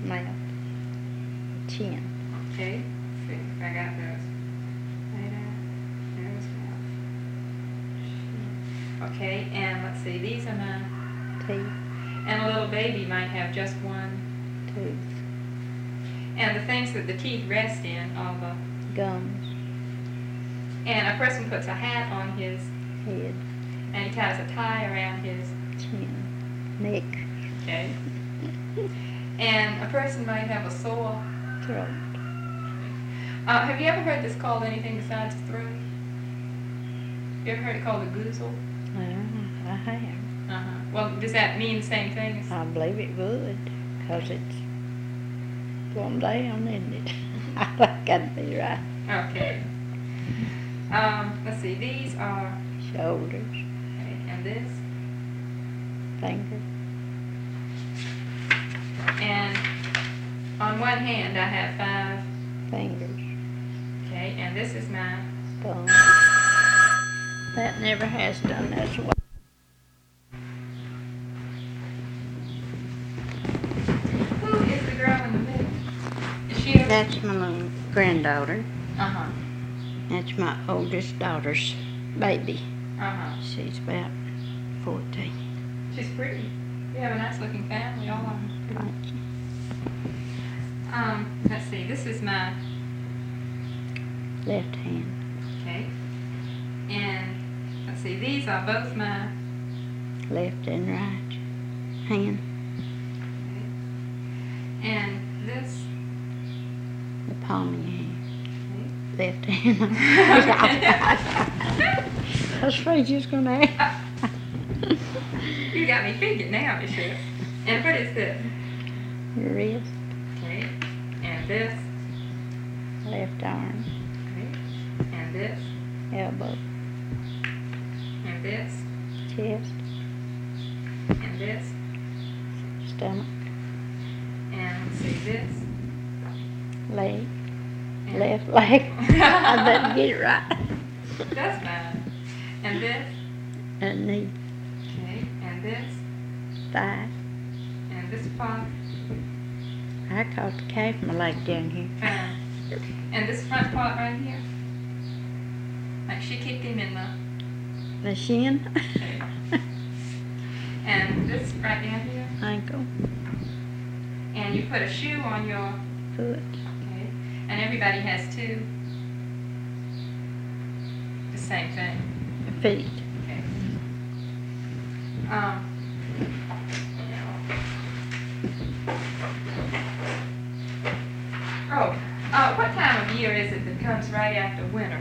mouth, chin. Okay, let's see if I got those. There's mouth. Okay, and let's see, these are my Teeth, and a little baby might have just one. tooth, And the things that the teeth rest in are the. gums, And a person puts a hat on his, head, and he ties a tie around his. chin, neck, Okay. And a person might have a sore. throat. Have you ever heard this called anything besides throat? You ever heard it called a goozle? I have. Well, does that mean the same thing as? I believe it would, 'cause it's plumb down, isn't it? I gotta be right. Okay. Let's see. These are. Shoulders, Okay, and this. finger, And on one hand, I have 5. fingers, Okay, and this is my. thumb. That never has done that way. Who is the girl in the middle? Is she a? That's my little granddaughter. Uh-huh. That's my oldest daughter's baby. Uh-huh. She's about 14. She's pretty. You have a nice looking family, all of them. Thank you. Let's see. This is my. Left hand, Okay. And let's see. These are both my. left and right hand, Okay. And this. the palm of your hand. Okay. Left hand. I was afraid you was going to ask. You got me figured now, Michelle. And what is this? Your wrist, Okay. And this. left arm, Okay. And this. elbow, And this. chest, And this. stomach, And let's see this. leg, And left leg. I better get it right. That's mine. And this. And knee, Okay. And this. thigh. And this part. I caught the calf of my leg down here. And this front part right here. Like she kicked him in the. The shin, Okay. And this right down here. ankle, And you put a shoe on your. foot, Okay. And everybody has 2. The same thing. feet. Okay. What time of year is it that comes right after winter?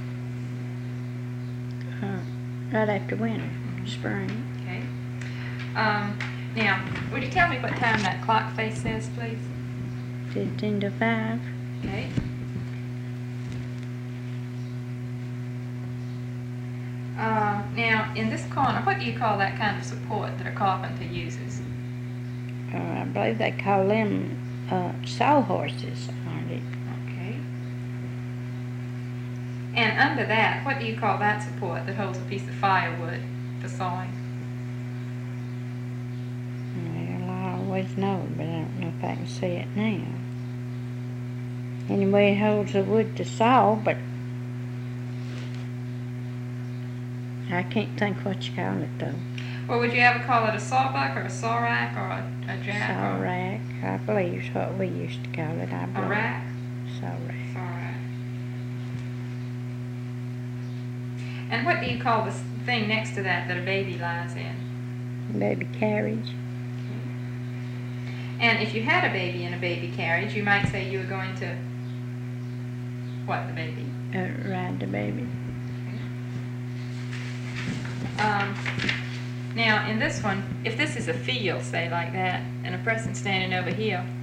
Right after winter, spring. Okay. Now, would you tell me what time that clock face says, please? 15 to 5. Okay. Now, in this corner, what do you call that kind of support that a carpenter uses? I believe they call them sawhorses, aren't it? Okay. And under that, what do you call that support that holds a piece of firewood for sawing? Well, I always know, but I don't know if I can see it now. Anyway, it holds the wood to saw, but I can't think what you call it though. Or would you ever call it a sawbuck or a saw rack or a jack? Saw or rack, I believe is what we used to call it. I a believe. rack? Saw rack. Saw rack. And what do you call the thing next to that a baby lies in? Baby carriage. And if you had a baby in a baby carriage, you might say you were going to what, the baby? Ride the baby. Now, in this one, if this is a field, say, like that, and a person standing over here,